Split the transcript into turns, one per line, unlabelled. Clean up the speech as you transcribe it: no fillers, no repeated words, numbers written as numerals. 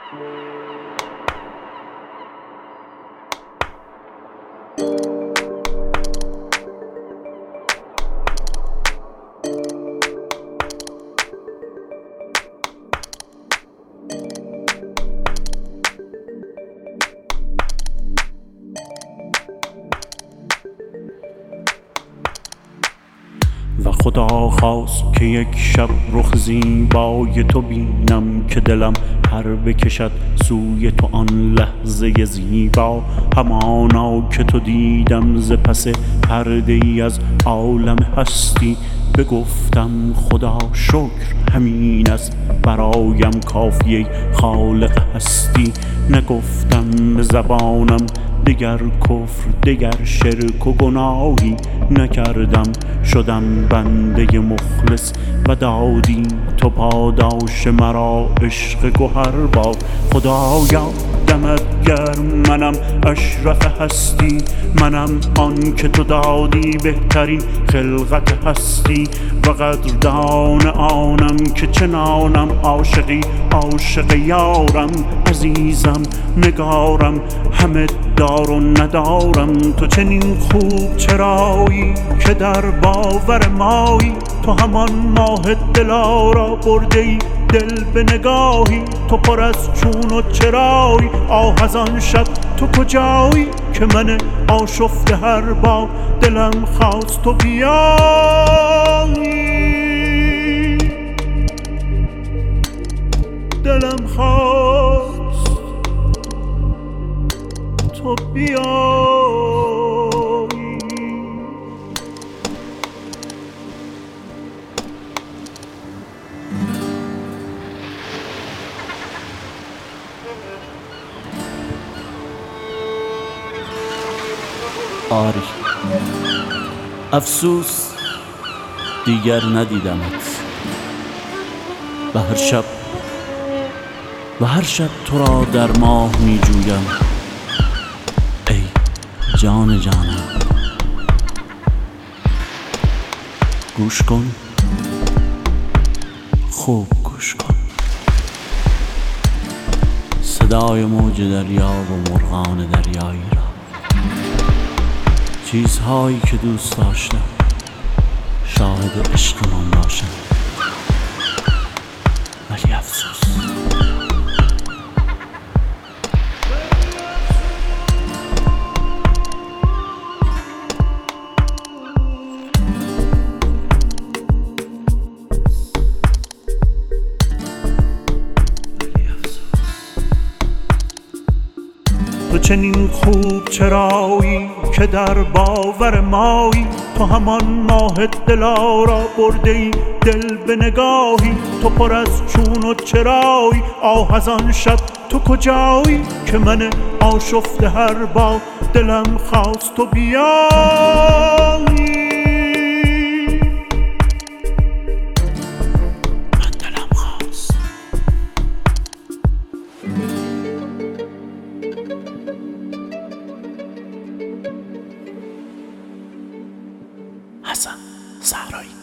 و خدا خواست که یک شب رخ زیبای تو بینم، که دلم پر بکشد سوی تو آن لحظه زیبا. همانا که تو دیدم ز پس پرده ای از عالم هستی، بگفتم خدا شکر همین است برایم کافی خالق هستی. نگفتم به زبانم دگر کفر دگر شرک و گناهی نکردم، شدم بنده مخلص و دادی تو پاداش مرا عشق گوهر با. خدایا دمت گرم، منم اشرف هستی، منم آن که تو دادی بهترین خلقت هستی. و قدردان آنم که چنانم عاشقی عاشق یارم. عزیزم نگارم همه دار و ندارم، تو چنین خوب چرایی که در باور مایی. تو همان ماه دلارا برده ای دل به نگاهی، تو پر از چون و چرایی. آه از آن شب تو کجایی که من آشفته هر با دلم خواست تو بیایی. دلم خواست تو بیایی. آری افسوس دیگر ندیدمت، و هر شب تو را در ماه می جویم. ای جان جانم گوش کن، خوب گوش کن، صدای موج دریا و مرغان دریایی را. چیزهایی که دوست داشتم شاهد عشقمان باشند، ولی افسوس. تو چنین خوب چرایی که در باور مایی. تو همان ماه دلارا برده ای دل به نگاهی، تو پر از چون و چرایی. آه از آن شب تو کجایی که من آشفته هر با دلم خواست تو بیایی. حسن صحرایی.